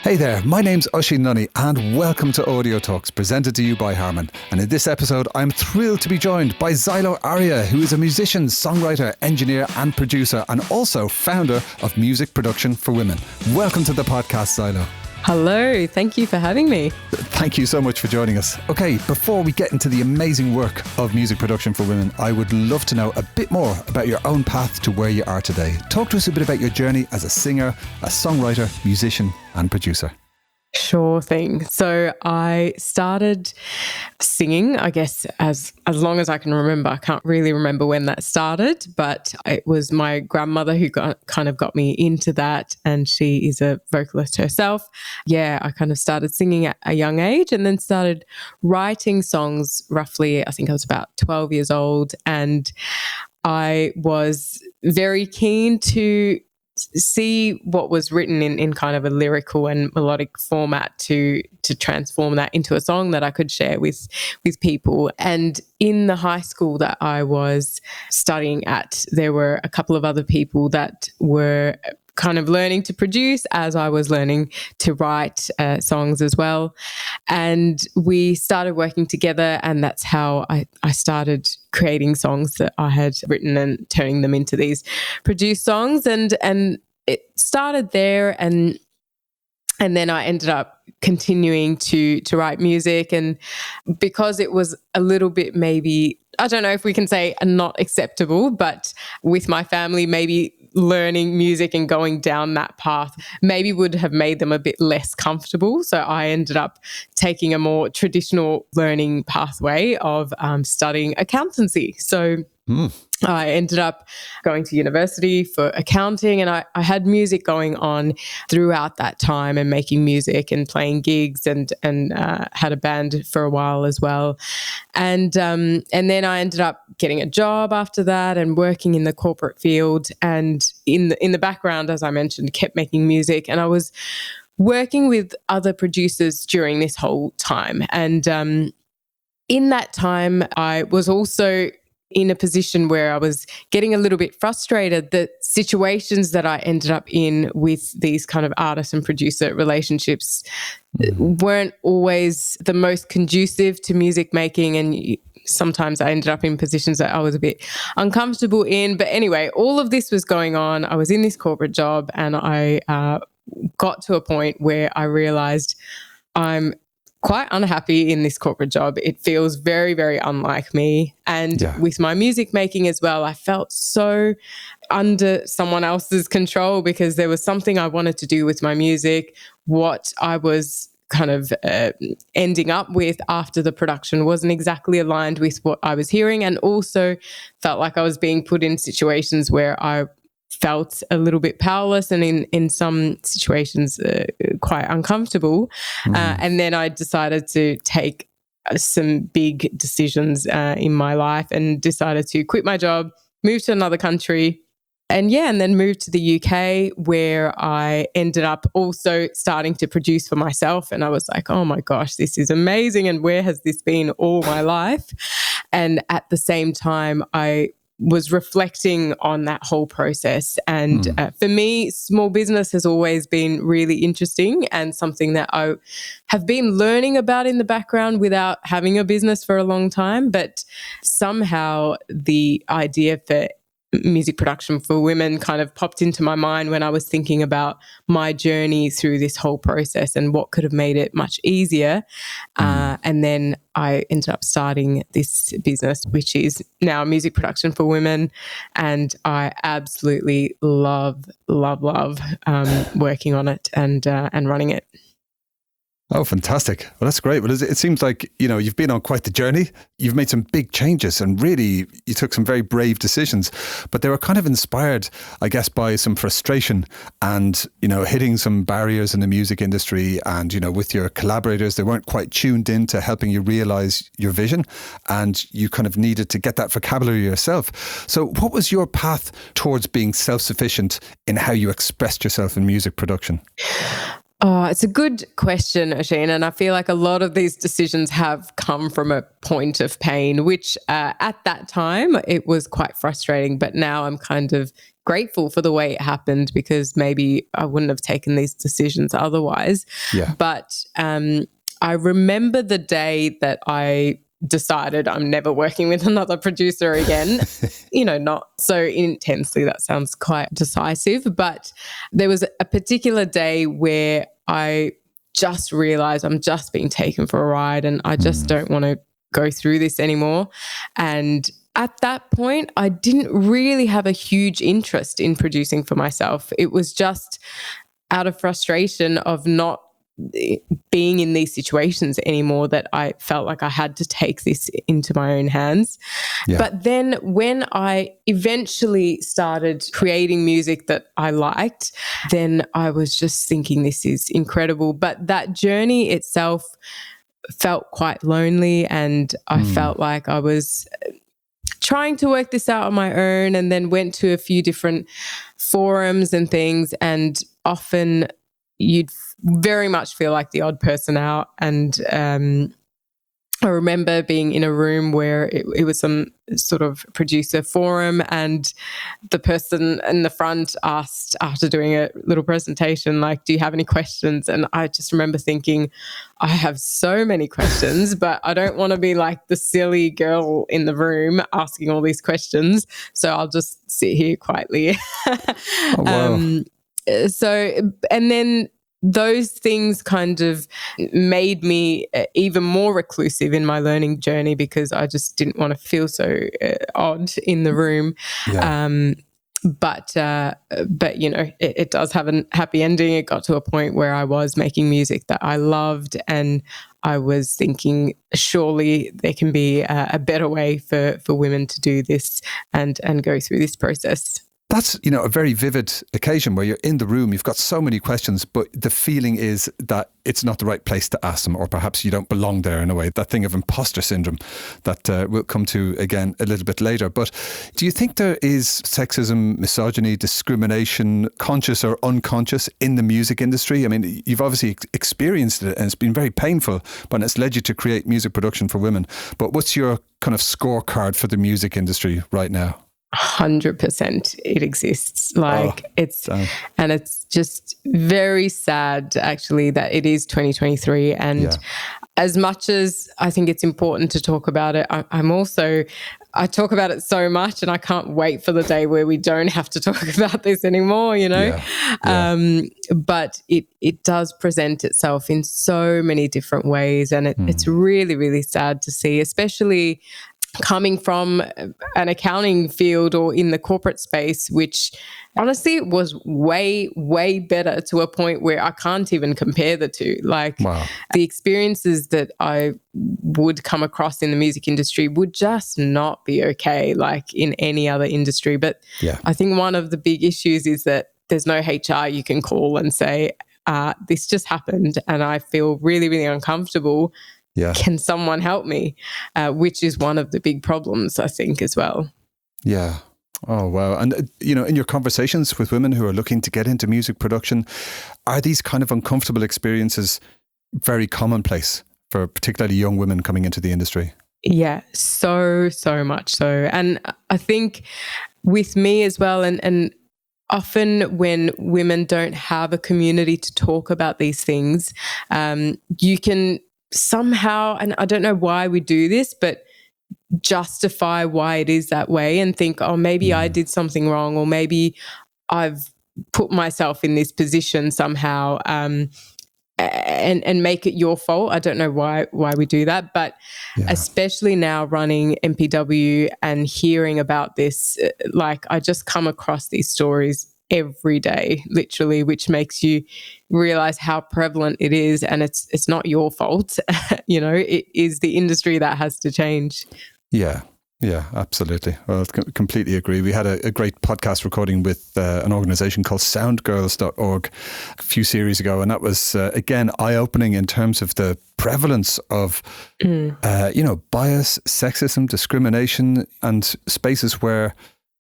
Hey there, my name's Oisín Nunny and welcome to Audio Talks, presented to you by Harman. And in this episode, I'm thrilled to be joined by Xylo Aria, who is a musician, songwriter, engineer and producer, and also founder of Music Production for Women. Welcome to the podcast, Xylo. Hello, thank you for having me. Thank you so much for joining us. Okay, before we get into the amazing work of Music Production for Women, I would love to know a bit more about your own path to where you are today. Talk to us a bit about your journey as a singer, a songwriter, musician and producer. Sure thing. So I started singing, I guess, as long as I can remember. I can't really remember when that started, but it was my grandmother who kind of got me into that, and she is a vocalist herself. Yeah, I kind of started singing at a young age and then started writing songs roughly, I think I was about 12 years old, and I was very keen to see what was written in kind of a lyrical and melodic format to transform that into a song that I could share with people. And in the high school that I was studying at, there were a couple of other people that were kind of learning to produce as I was learning to write songs as well. And we started working together, and that's how I started creating songs that I had written and turning them into these produced songs. And it started there, and then I ended up continuing to write music. And because it was a little bit, maybe, I don't know if we can say not acceptable, but with my family, maybe learning music and going down that path maybe would have made them a bit less comfortable. So I ended up taking a more traditional learning pathway of studying accountancy. So I ended up going to university for accounting, and I had music going on throughout that time and making music and playing gigs and had a band for a while as well. And then I ended up getting a job after that and working in the corporate field, and in the background, as I mentioned, kept making music. And I was working with other producers during this whole time. And in that time, I was also in a position where I was getting a little bit frustrated that situations that I ended up in with these kind of artist and producer relationships weren't always the most conducive to music making, and sometimes I ended up in positions that I was a bit uncomfortable in. But anyway, all of this was going on. I was in this corporate job, and I got to a point where I realized I'm quite unhappy in this corporate job. It feels very, very unlike me. And with my music making as well, I felt so under someone else's control because there was something I wanted to do with my music. What I was kind of ending up with after the production wasn't exactly aligned with what I was hearing, and also felt like I was being put in situations where I felt a little bit powerless and in some situations quite uncomfortable. And then I decided to take some big decisions in my life and decided to quit my job, move to another country, and then moved to the UK, where I ended up also starting to produce for myself. And I was like, oh my gosh, this is amazing. And where has this been all my life? And at the same time, I was reflecting on that whole process. And for me, small business has always been really interesting and something that I have been learning about in the background without having a business for a long time. But somehow the idea for music production for women kind of popped into my mind when I was thinking about my journey through this whole process and what could have made it much easier. And then I ended up starting this business, which is now Music Production for Women. And I absolutely love working on it and running it. Oh, fantastic. Well, that's great. Well, it seems like, you've been on quite the journey. You've made some big changes and really you took some very brave decisions, but they were kind of inspired, I guess, by some frustration and, hitting some barriers in the music industry. And, with your collaborators, they weren't quite tuned in to helping you realize your vision, and you kind of needed to get that vocabulary yourself. So what was your path towards being self-sufficient in how you expressed yourself in music production? Oh, it's a good question, Oisín, and I feel like a lot of these decisions have come from a point of pain, which at that time it was quite frustrating, but now I'm kind of grateful for the way it happened, because maybe I wouldn't have taken these decisions otherwise. Yeah. But I remember the day that I decided I'm never working with another producer again. Not so intensely, that sounds quite decisive, but there was a particular day where I just realized I'm just being taken for a ride and I just don't want to go through this anymore. And at that point, I didn't really have a huge interest in producing for myself. It was just out of frustration of not being in these situations anymore that I felt like I had to take this into my own hands. Yeah. But then when I eventually started creating music that I liked, then I was just thinking, this is incredible. But that journey itself felt quite lonely, and I felt like I was trying to work this out on my own, and then went to a few different forums and things, and often you'd very much feel like the odd person out. And I remember being in a room where it was some sort of producer forum, and the person in the front asked, after doing a little presentation, like, do you have any questions? And I just remember thinking, I have so many questions, but I don't want to be like the silly girl in the room asking all these questions. So I'll just sit here quietly. Oh, wow. And then those things kind of made me even more reclusive in my learning journey, because I just didn't want to feel so odd in the room. Yeah. But it does have a happy ending. It got to a point where I was making music that I loved, and I was thinking, surely there can be a better way for women to do this and go through this process. That's, a very vivid occasion where you're in the room, you've got so many questions, but the feeling is that it's not the right place to ask them, or perhaps you don't belong there in a way, that thing of imposter syndrome that we'll come to again a little bit later. But do you think there is sexism, misogyny, discrimination, conscious or unconscious, in the music industry? I mean, you've obviously experienced it and it's been very painful, but it's led you to create music production for women. But what's your kind of scorecard for the music industry right now? 100% it exists. And it's just very sad actually that it is 2023. And as much as I think it's important to talk about it, I talk about it so much, and I can't wait for the day where we don't have to talk about this anymore, But it does present itself in so many different ways, and it's really, really sad to see, especially coming from an accounting field or in the corporate space, which honestly was way, way better, to a point where I can't even compare the two. The experiences that I would come across in the music industry would just not be okay, like in any other industry. But I think one of the big issues is that there's no HR you can call and say, this just happened and I feel really, really uncomfortable. Yeah. Can someone help me? Which is one of the big problems, I think, as well. Yeah. Oh, wow. And, in your conversations with women who are looking to get into music production, are these kind of uncomfortable experiences very commonplace for particularly young women coming into the industry? Yeah, so much so. And I think with me as well, and often when women don't have a community to talk about these things, you can somehow, and I don't know why we do this, but justify why it is that way and think, oh, maybe I did something wrong, or maybe I've put myself in this position somehow, and make it your fault. I don't know why we do that, but especially now running MPW and hearing about this, I just come across these stories every day, literally, which makes you realize how prevalent it is, and it's not your fault. It is the industry that has to change. Yeah, absolutely. Well, I completely agree. We had a great podcast recording with an organisation called soundgirls.org a few series ago, and that was, again, eye-opening in terms of the prevalence of, bias, sexism, discrimination, and spaces where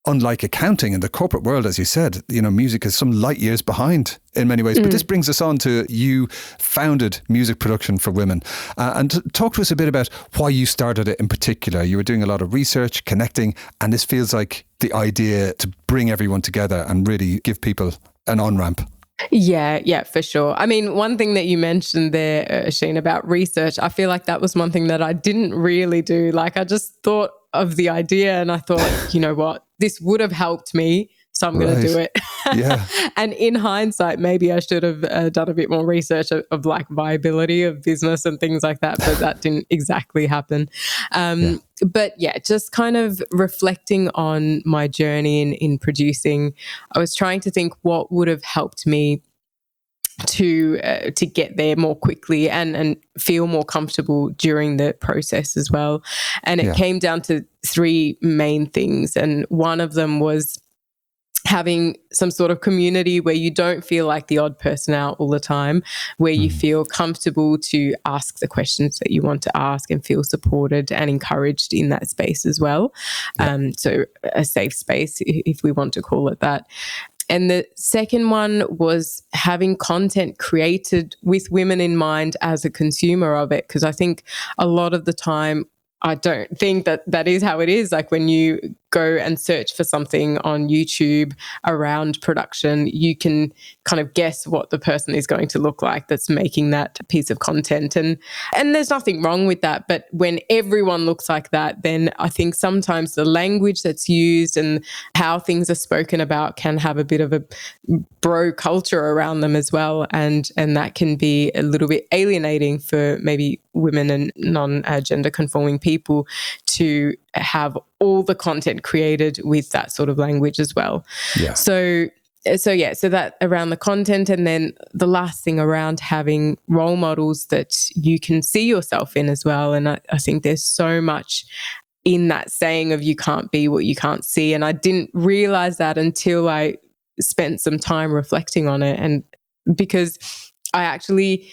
unlike accounting in the corporate world, as you said, music is some light years behind in many ways. But this brings us on to you founded Music Production for Women. And talk to us a bit about why you started it in particular. You were doing a lot of research, connecting, and this feels like the idea to bring everyone together and really give people an on-ramp. Yeah, for sure. I mean, one thing that you mentioned there, Shane, about research, I feel like that was one thing that I didn't really do. Like, I just thought of the idea and I thought, you know what, this would have helped me, so I'm going to do it. Yeah. And in hindsight, maybe I should have done a bit more research of like viability of business and things like that, but that didn't exactly happen. But yeah, just kind of reflecting on my journey in producing, I was trying to think what would have helped me to get there more quickly and feel more comfortable during the process as well. And it came down to three main things. And one of them was having some sort of community where you don't feel like the odd person out all the time, where you feel comfortable to ask the questions that you want to ask and feel supported and encouraged in that space as well. So a safe space, if we want to call it that. And the second one was having content created with women in mind as a consumer of it, because I think a lot of the time, I don't think that is how it is. Like when you go and search for something on YouTube around production, you can kind of guess what the person is going to look like that's making that piece of content. And there's nothing wrong with that. But when everyone looks like that, then I think sometimes the language that's used and how things are spoken about can have a bit of a bro culture around them as well. And that can be a little bit alienating for maybe women and non-gender conforming people to have all the content created with that sort of language as well. Yeah. So that around the content, and then the last thing around having role models that you can see yourself in as well. And I think there's so much in that saying of you can't be what you can't see. And I didn't realize that until I spent some time reflecting on it. And because I actually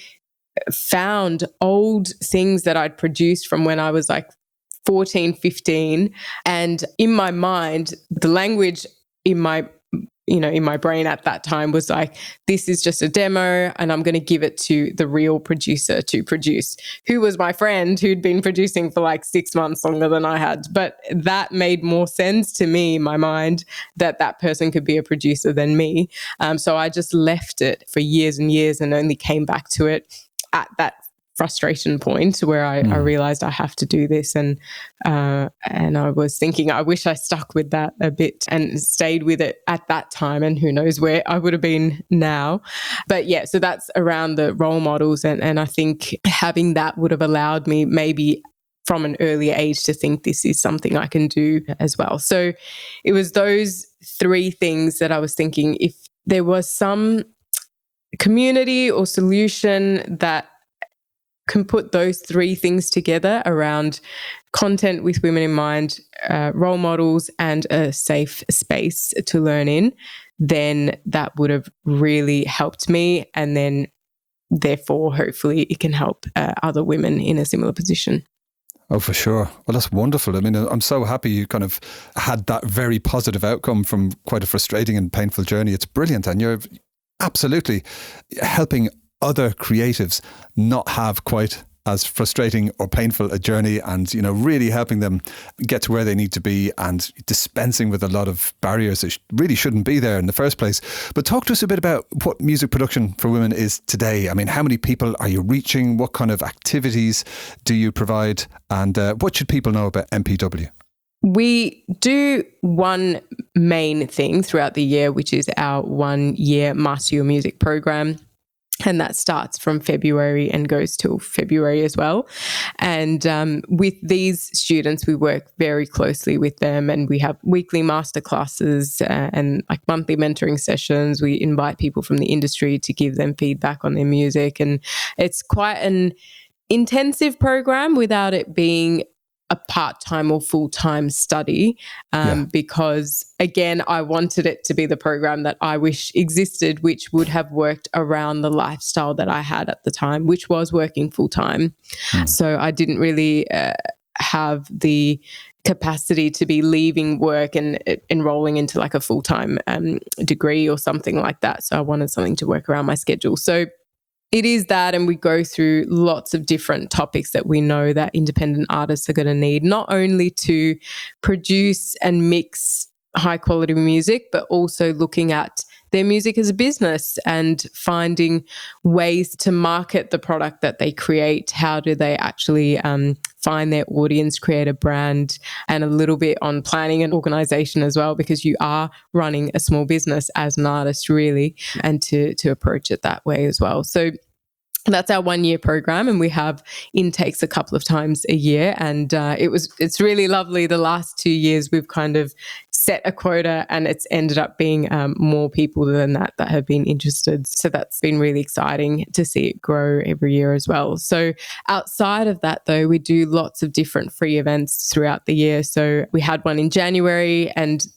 found old things that I'd produced from when I was like 14, 15. And in my mind, the language in my brain at that time was like, this is just a demo and I'm going to give it to the real producer to produce, who was my friend who'd been producing for like 6 months longer than I had. But that made more sense to me in my mind that person could be a producer than me. So I just left it for years and years and only came back to it at that frustration point where I realized I have to do this. And I was thinking, I wish I stuck with that a bit and stayed with it at that time, and who knows where I would have been now. But yeah, so that's around the role models. And I think having that would have allowed me maybe from an early age to think this is something I can do as well. So it was those three things that I was thinking, if there was some community or solution that can put those three things together around content with women in mind, role models, and a safe space to learn in, then that would have really helped me. And then therefore, hopefully it can help other women in a similar position. Oh, for sure. Well, that's wonderful. I mean, I'm so happy you kind of had that very positive outcome from quite a frustrating and painful journey. It's brilliant. And you're absolutely helping other creatives not have quite as frustrating or painful a journey, and really helping them get to where they need to be and dispensing with a lot of barriers that really shouldn't be there in the first place. But talk to us a bit about what Music Production for Women is today. I mean, how many people are you reaching? What kind of activities do you provide? And what should people know about MPW? We do one main thing throughout the year, which is our 1-year Master Your Music program. And that starts from February and goes till February as well. And with these students, we work very closely with them, and we have weekly masterclasses and like monthly mentoring sessions. We invite people from the industry to give them feedback on their music. And it's quite an intensive program without it being a part-time or full-time study because, again, I wanted it to be the program that I wish existed, which would have worked around the lifestyle that I had at the time, which was working full-time. So I didn't really have the capacity to be leaving work and enrolling into like a full-time degree or something like that. So I wanted something to work around my schedule. So it is that, and we go through lots of different topics that we know that independent artists are going to need, not only to produce and mix high quality music, but also looking at their music as a business and finding ways to market the product that they create. How do they actually find their audience, create a brand, and a little bit on planning and organization as well, because you are running a small business as an artist, really, and to approach it that way as well. So that's our 1 year program, and we have intakes a couple of times a year. And it's really lovely. The last 2 years we've kind of set a quota, and it's ended up being more people than that have been interested. So that's been really exciting to see it grow every year as well. So outside of that, though, we do lots of different free events throughout the year. So we had one in January, and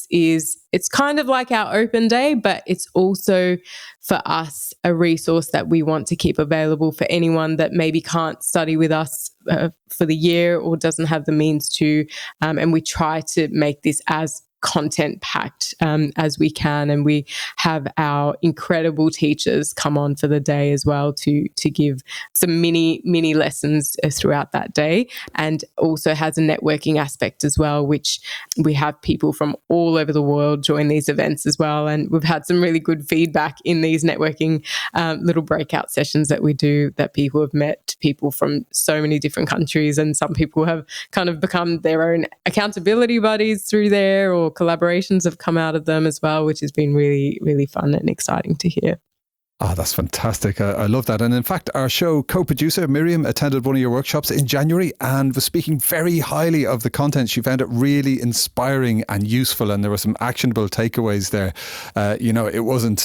it's kind of like our open day, but it's also for us a resource that we want to keep available for anyone that maybe can't study with us for the year or doesn't have the means to. And we try to make this as content packed as we can, and we have our incredible teachers come on for the day as well to give some mini lessons throughout that day, and also has a networking aspect as well, which we have people from all over the world join these events as well, and we've had some really good feedback in these networking little breakout sessions that we do, that people have met people from so many different countries, and some people have kind of become their own accountability buddies through there, or collaborations have come out of them as well, which has been really, really fun and exciting to hear. Oh, that's fantastic. I love that. And in fact, our show co-producer, Miriam, attended one of your workshops in January and was speaking very highly of the content. She found it really inspiring and useful, and there were some actionable takeaways there. It wasn't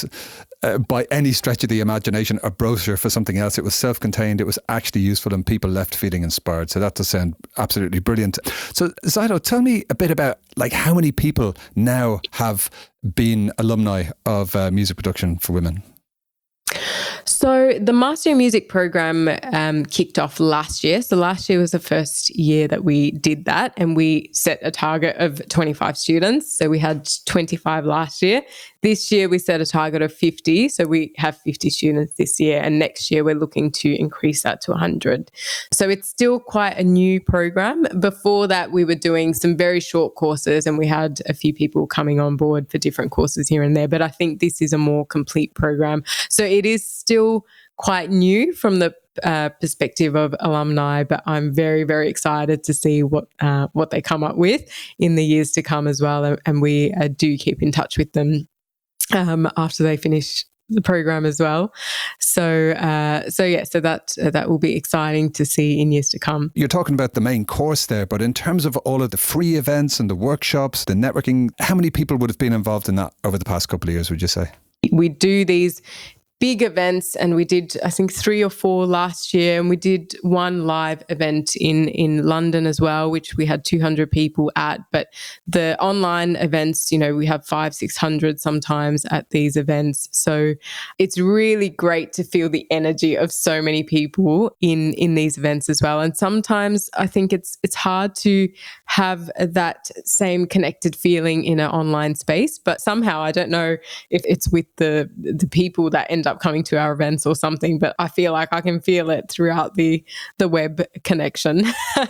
by any stretch of the imagination a brochure for something else. It was self-contained. It was actually useful, and people left feeling inspired. So that does sound absolutely brilliant. So Zylo, tell me a bit about how many people now have been alumni of music production for women? So the Master in Music program kicked off last year. So last year was the first year that we did that, and we set a target of 25 students. So we had 25 last year. This year we set a target of 50. So we have 50 students this year, and next year we're looking to increase that to 100. So it's still quite a new program. Before that, we were doing some very short courses, and we had a few people coming on board for different courses here and there. But I think this is a more complete program. So it is still quite new from the perspective of alumni, but I'm very, very excited to see what they come up with in the years to come as well. And we do keep in touch with them after they finish the program as well. So that will be exciting to see in years to come. You're talking about the main course there, but in terms of all of the free events and the workshops, the networking, how many people would have been involved in that over the past couple of years, would you say? We do these big events, and we did, I think, 3 or 4 last year, and we did one live event in London as well, which we had 200 people at. But the online events, we have 500-600 sometimes at these events. So it's really great to feel the energy of so many people in these events as well. And sometimes I think it's hard to have that same connected feeling in an online space, but somehow, I don't know if it's with the people that end up coming to our events or something, but I feel like I can feel it throughout the web connection.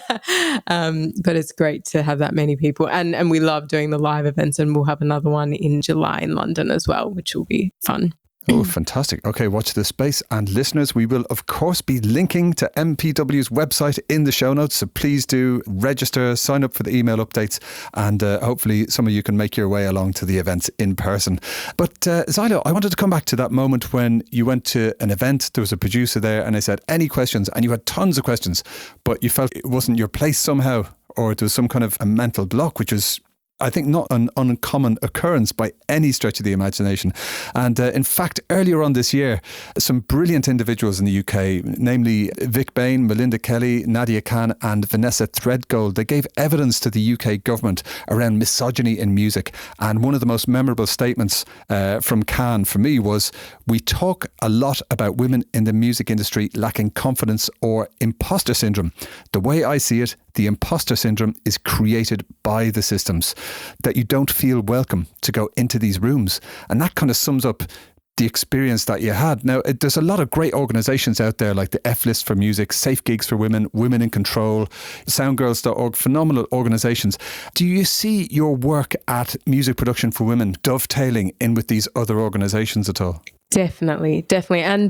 But it's great to have that many people, and we love doing the live events, and we'll have another one in July in London as well, which will be fun. Oh, fantastic. Okay, watch this space. And listeners, we will, of course, be linking to MPW's website in the show notes. So please do register, sign up for the email updates, and hopefully some of you can make your way along to the events in person. But Zylo, I wanted to come back to that moment when you went to an event, there was a producer there, and they said, any questions? And you had tons of questions, but you felt it wasn't your place somehow, or there was some kind of a mental block, which was I think not an uncommon occurrence by any stretch of the imagination. And in fact, earlier on this year, some brilliant individuals in the UK, namely Vic Bain, Melinda Kelly, Nadia Khan and Vanessa Threadgold, they gave evidence to the UK government around misogyny in music. And one of the most memorable statements from Khan for me was, "We talk a lot about women in the music industry lacking confidence or imposter syndrome. The way I see it, the imposter syndrome is created by the systems, that you don't feel welcome to go into these rooms." And that kind of sums up the experience that you had. Now, there's a lot of great organisations out there like the F List for Music, Safe Gigs for Women, Women in Control, Soundgirls.org, phenomenal organisations. Do you see your work at Music Production for Women dovetailing in with these other organisations at all? Definitely. And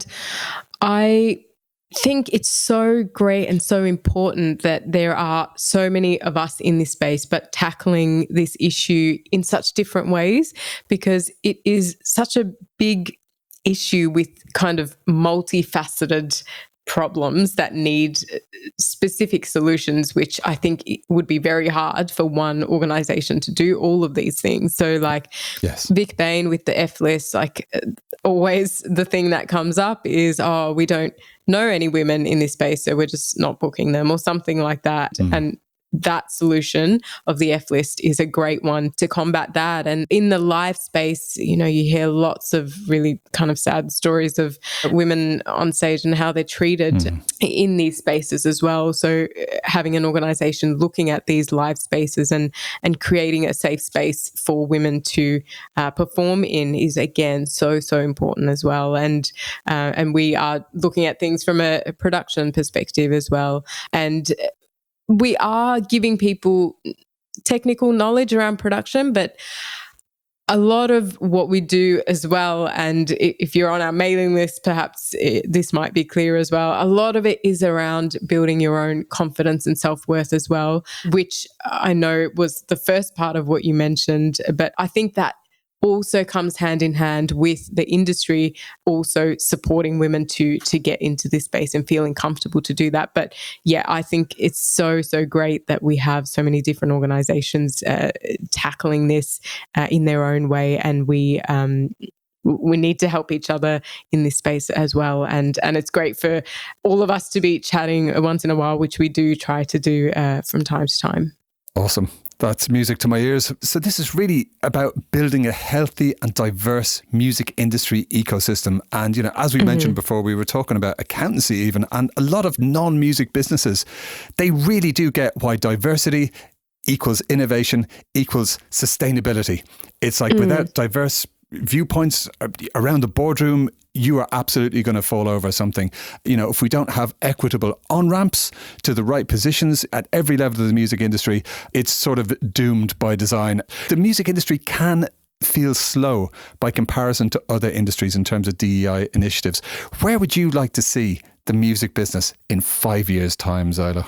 I think it's so great and so important that there are so many of us in this space, but tackling this issue in such different ways, because it is such a big issue with kind of multifaceted problems that need specific solutions, which I think it would be very hard for one organisation to do all of these things. So like Vic Bain with the F List, like always the thing that comes up is, oh, we don't know any women in this space, so we're just not booking them or something like that. And that solution of the F List is a great one to combat that. And in the live space, you hear lots of really kind of sad stories of women on stage and how they're treated in these spaces as well. So having an organisation looking at these live spaces and creating a safe space for women to perform in is, again, so important as well. And we are looking at things from a production perspective as well. And we are giving people technical knowledge around production, but a lot of what we do as well, and if you're on our mailing list, perhaps this might be clear as well, a lot of it is around building your own confidence and self-worth as well, which I know was the first part of what you mentioned, but I think that also comes hand in hand with the industry also supporting women to get into this space and feeling comfortable to do that. But yeah, I think it's so great that we have so many different organizations tackling this in their own way, and we need to help each other in this space as well. And it's great for all of us to be chatting once in a while, which we do try to do from time to time. Awesome. That's music to my ears. So this is really about building a healthy and diverse music industry ecosystem. And, as we mentioned before, we were talking about accountancy even, and a lot of non-music businesses, they really do get why diversity equals innovation equals sustainability. It's like without diverse viewpoints around the boardroom, you are absolutely going to fall over something. If we don't have equitable on-ramps to the right positions at every level of the music industry, it's sort of doomed by design. The music industry can feel slow by comparison to other industries in terms of DEI initiatives. Where would you like to see the music business in 5 years' time, Zyla?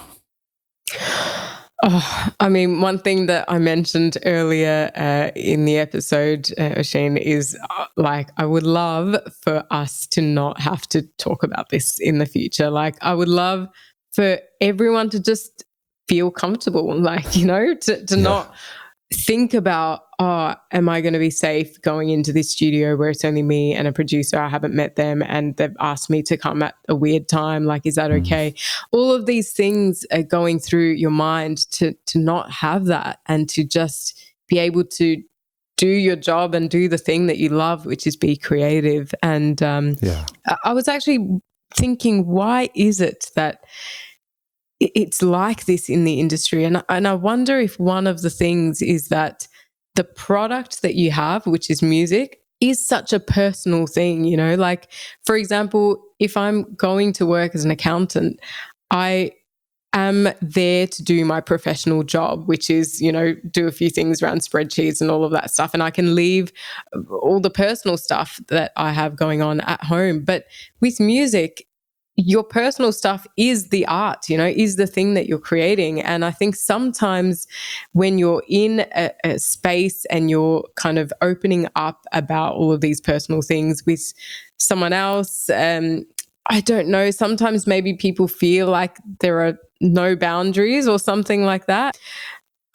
Oh, I mean, one thing that I mentioned earlier in the episode, Oisin, is I would love for us to not have to talk about this in the future. I would love for everyone to just feel comfortable, to not think about, am I going to be safe going into this studio where it's only me and a producer? I haven't met them and they've asked me to come at a weird time. Is that okay? All of these things are going through your mind to not have that, and to just be able to do your job and do the thing that you love, which is be creative. And I was actually thinking, why is it that it's like this in the industry? And I wonder if one of the things is that the product that you have, which is music, is such a personal thing, for example, if I'm going to work as an accountant, I am there to do my professional job, which is, do a few things around spreadsheets and all of that stuff. And I can leave all the personal stuff that I have going on at home. But with music, your personal stuff is the art, is the thing that you're creating. And I think sometimes when you're in a space and you're kind of opening up about all of these personal things with someone else, I don't know, sometimes maybe people feel like there are no boundaries or something like that.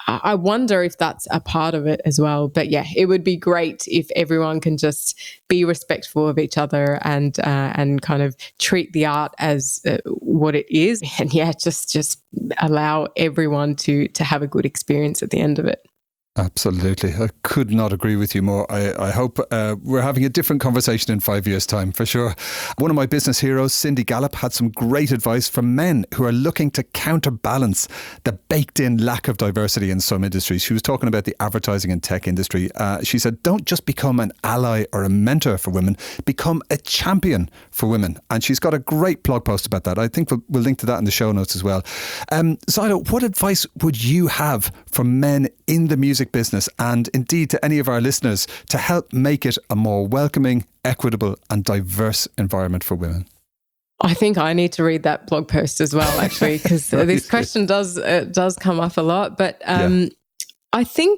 I wonder if that's a part of it as well. But yeah, it would be great if everyone can just be respectful of each other and kind of treat the art as what it is, and yeah, just allow everyone to have a good experience at the end of it. Absolutely. I could not agree with you more. I hope we're having a different conversation in 5 years' time, for sure. One of my business heroes, Cindy Gallop, had some great advice for men who are looking to counterbalance the baked-in lack of diversity in some industries. She was talking about the advertising and tech industry. She said, don't just become an ally or a mentor for women, become a champion for women. And she's got a great blog post about that. I think we'll link to that in the show notes as well. Zylo, what advice would you have for men in the music business, and indeed to any of our listeners, to help make it a more welcoming, equitable and diverse environment for women? I think I need to read that blog post as well, actually, because this question does come up a lot. But I think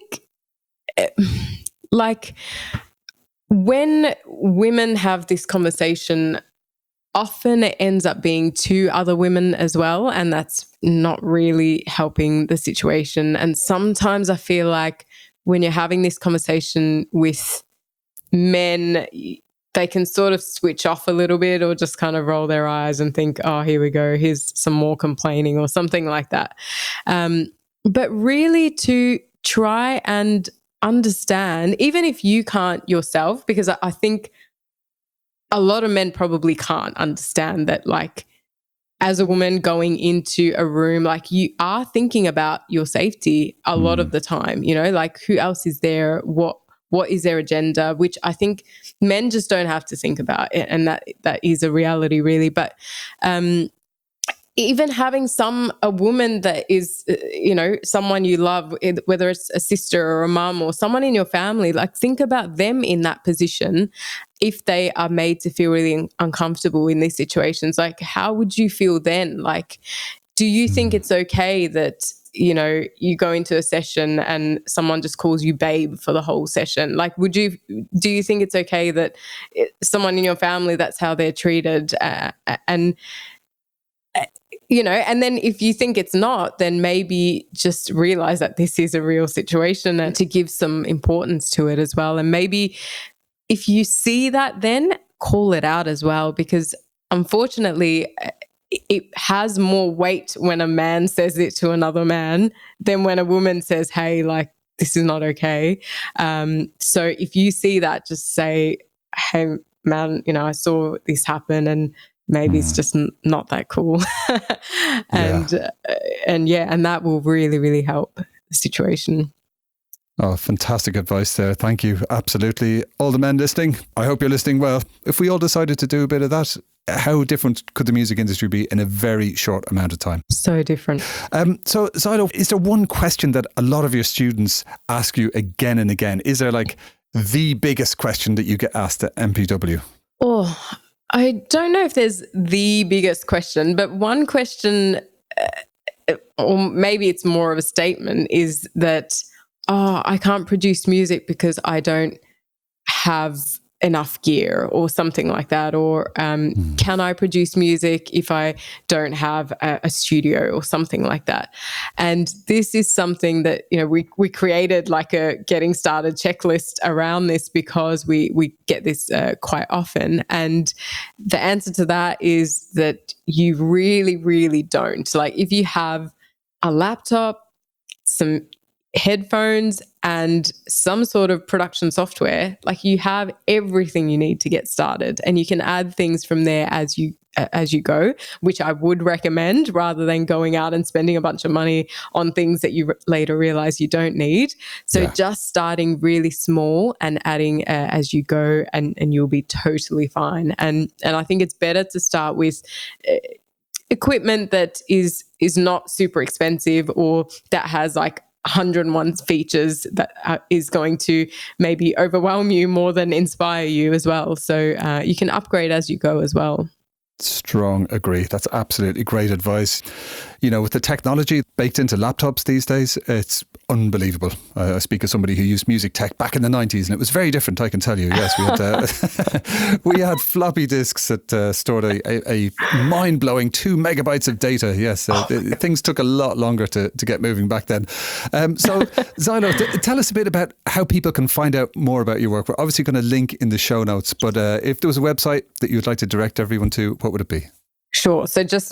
like when women have this conversation, often it ends up being to other women as well, and that's not really helping the situation. And sometimes I feel like when you're having this conversation with men, they can sort of switch off a little bit or just kind of roll their eyes and think, oh, here we go, here's some more complaining or something like that. But really to try and understand, even if you can't yourself, because I think a lot of men probably can't understand that, like, as a woman going into a room, like, you are thinking about your safety a lot of the time, you know, like, who else is there? What is their agenda? Which I think men just don't have to think about it, and that is a reality, really. But even having a woman that is, you know, someone you love, whether it's a sister or a mum or someone in your family, like, think about them in that position. If they are made to feel really uncomfortable in these situations, like, how would you feel then? Like, do you think it's okay that, you know, you go into a session and someone just calls you babe for the whole session? Like, do you think it's okay that someone in your family, that's how they're treated? And you know, and then if you think it's not, then maybe just realize that this is a real situation and to give some importance to it as well. And maybe if you see that, then call it out as well, because unfortunately it has more weight when a man says it to another man than when a woman says, hey, like, this is not okay. So if you see that, just say, hey, man, you know, I saw this happen and maybe it's just not that cool. And that will really, really help the situation. Oh, fantastic advice there. Thank you. Absolutely. All the men listening, I hope you're listening well. If we all decided to do a bit of that, how different could the music industry be in a very short amount of time? So different. So, Zylo, is there one question that a lot of your students ask you again and again? Is there like the biggest question that you get asked at MPW? Oh, I don't know if there's the biggest question, but one question, or maybe it's more of a statement, is that, oh, I can't produce music because I don't have enough gear or something like that. Or can I produce music if I don't have a studio or something like that? And this is something that, you know, we created like a getting started checklist around this because we get this quite often. And the answer to that is that you really, really don't. Like, if you have a laptop, some headphones and some sort of production software, like, you have everything you need to get started, and you can add things from there as you go, which I would recommend, rather than going out and spending a bunch of money on things that you later realize you don't need. So just starting really small and adding as you go, and you'll be totally fine. And I think it's better to start with equipment that is not super expensive, or that has like 101 features that is going to maybe overwhelm you more than inspire you as well. So you can upgrade as you go as well. Strong agree. That's absolutely great advice. You know, with the technology baked into laptops these days, it's unbelievable. I speak as somebody who used music tech back in the 90s, and it was very different, I can tell you. Yes, we had floppy disks that stored a mind-blowing 2 megabytes of data. Yes, things took a lot longer to get moving back then. So Zylo, tell us a bit about how people can find out more about your work. We're obviously going to link in the show notes, but if there was a website that you'd like to direct everyone to, what would it be? Sure. So just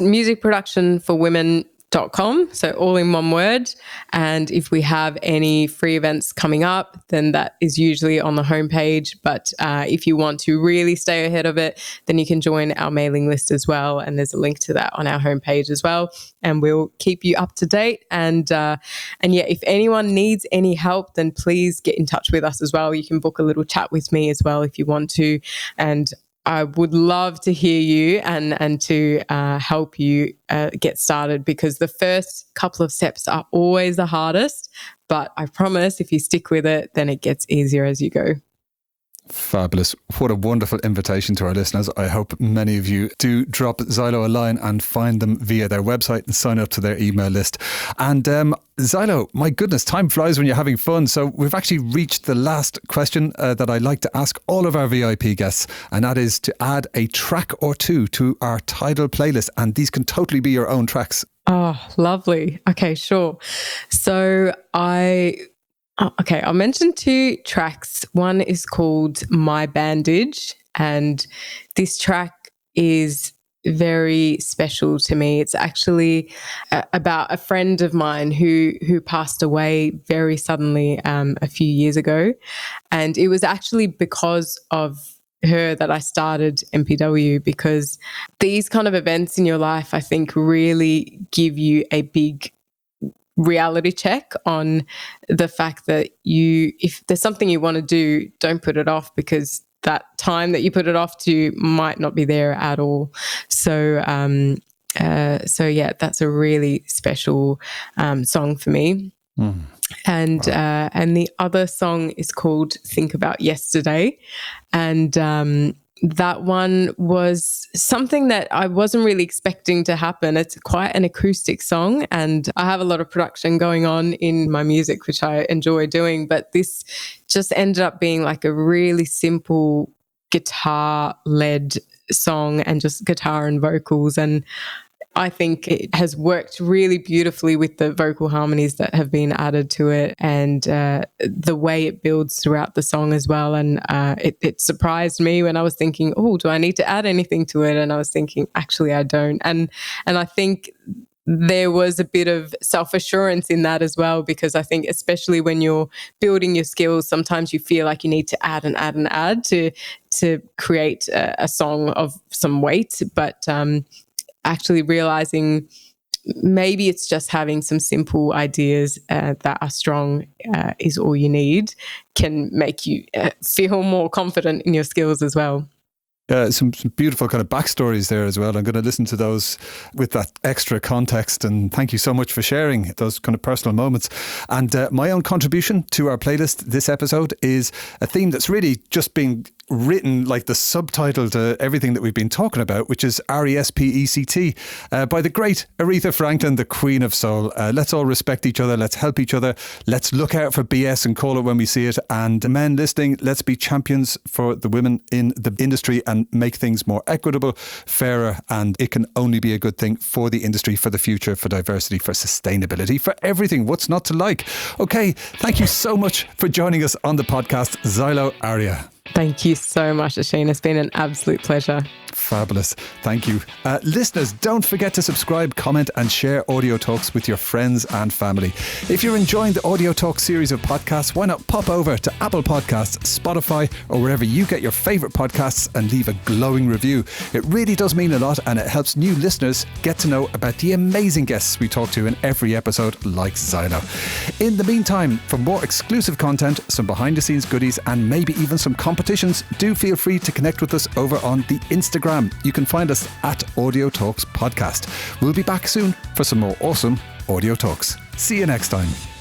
musicproductionforwomen.com, so all in one word. And if we have any free events coming up, then that is usually on the homepage. But if you want to really stay ahead of it, then you can join our mailing list as well. And there's a link to that on our homepage as well. And we'll keep you up to date. And yeah, if anyone needs any help, then please get in touch with us as well. You can book a little chat with me as well if you want to. And I would love to hear you and to help you get started, because the first couple of steps are always the hardest. But I promise if you stick with it, then it gets easier as you go. Fabulous. What a wonderful invitation to our listeners. I hope many of you do drop Zylo a line and find them via their website and sign up to their email list. And Zylo, my goodness, time flies when you're having fun. So we've actually reached the last question that I like to ask all of our VIP guests, and that is to add a track or two to our Tidal playlist. And these can totally be your own tracks. Oh, lovely. Okay, sure. So I'll mention 2 tracks. One is called My Bandage, and this track is very special to me. It's actually about a friend of mine who passed away very suddenly a few years ago. And it was actually because of her that I started MPW, because these kind of events in your life, I think, really give you a big reality check on the fact that if there's something you want to do, don't put it off, because that time that you put it off to might not be there at all. So yeah, that's a really special song for me. And the other song is called Think About Yesterday, and that one was something that I wasn't really expecting to happen. It's quite an acoustic song, and I have a lot of production going on in my music, which I enjoy doing. But this just ended up being like a really simple guitar-led song and just guitar and vocals. And I think it has worked really beautifully with the vocal harmonies that have been added to it, and the way it builds throughout the song as well. And it surprised me when I was thinking, oh, do I need to add anything to it? And I was thinking, actually, I don't. And I think there was a bit of self-assurance in that as well, because I think especially when you're building your skills, sometimes you feel like you need to add and add and add to create a song of some weight. But actually realizing maybe it's just having some simple ideas that are strong is all you need, can make you feel more confident in your skills as well. Some beautiful kind of backstories there as well. I'm going to listen to those with that extra context, and thank you so much for sharing those kind of personal moments. And my own contribution to our playlist this episode is a theme that's really just being written like the subtitle to everything that we've been talking about, which is RESPECT by the great Aretha Franklin, the Queen of Soul. Let's all respect each other. Let's help each other. Let's look out for BS and call it when we see it. And men listening, let's be champions for the women in the industry and make things more equitable, fairer, and it can only be a good thing for the industry, for the future, for diversity, for sustainability, for everything. What's not to like? Okay, thank you so much for joining us on the podcast, Zylo Aria. Thank you so much, Oisin. It's been an absolute pleasure. Fabulous. Thank you. Listeners, don't forget to subscribe, comment and share Audio Talks with your friends and family. If you're enjoying the Audio Talk series of podcasts, why not pop over to Apple Podcasts, Spotify or wherever you get your favourite podcasts and leave a glowing review. It really does mean a lot, and it helps new listeners get to know about the amazing guests we talk to in every episode, like Zylo. In the meantime, for more exclusive content, some behind the scenes goodies and maybe even some competitions, do feel free to connect with us over on the Instagram. You can find us at Audio Talks Podcast. We'll be back soon for some more awesome Audio Talks. See you next time.